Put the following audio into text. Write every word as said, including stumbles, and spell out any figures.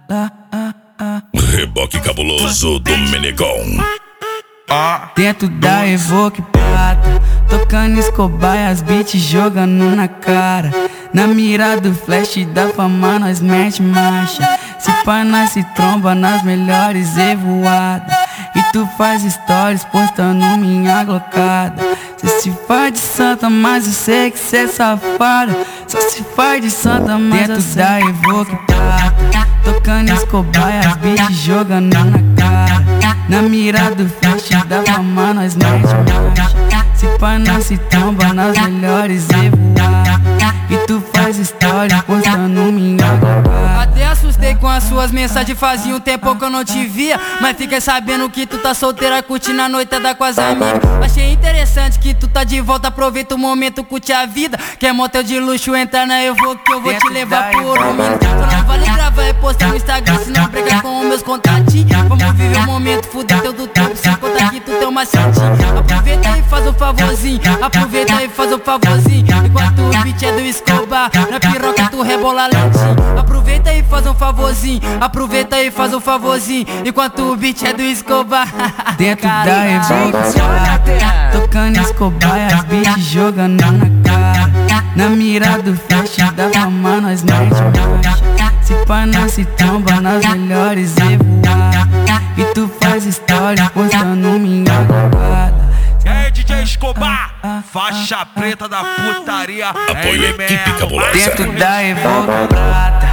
Reboque cabuloso do Menegão. Dentro da Evoque Prata, tocando Escobar e as beats jogando na cara. Na mira do flash da fama nós mete marcha. Se pá nós se tromba nas melhores evoadas. E tu faz stories postando minha glocada. Cê se faz de santa, mas eu sei que cê é safada. Só se faz de santa, mas dentro da Evoque Prata, tocando Escobar e as beats jogando na cara. Na mira do flash da fama nós mete marcha. Se pá nós se tromba nas melhores evoadas. E tu faz stories postando minha glocada. Até assustei com as suas mensagens, fazia um tempo que eu não te via. Mas fiquei sabendo que tu tá solteira, curtindo a noitada com as amigas. Achei interessante que tu tá de volta, aproveita o momento, curte a vida. Quer motel de luxo, entra na Evoque que eu vou te levar pro ouro mina. Só não vale gravar e postar no Instagram, senão briga com os meus contatinhos. Vamos viver o momento, fuder teu do tempo, sem contar que tu tem uma macetinho. Aproveita e faz um favorzinho, aproveita e faz um favorzinho. Enquanto o beat é do Escobar, na piroca tu rebola lentinho. Aproveita e faz um favorzinho, aproveita e faz um favorzinho. Enquanto o beat é do Escobar. Dentro da Evoque Prata, tocando Escobar e as beats jogando na cara. Na mira do flash da fama nós mete marcha. Se pá nós se tromba nas melhores evoadas. E tu faz stories postando minha glocada. É D J Escobar, faixa preta da putaria. Apoio equipe cabulosa. Dentro da Evoque Prata,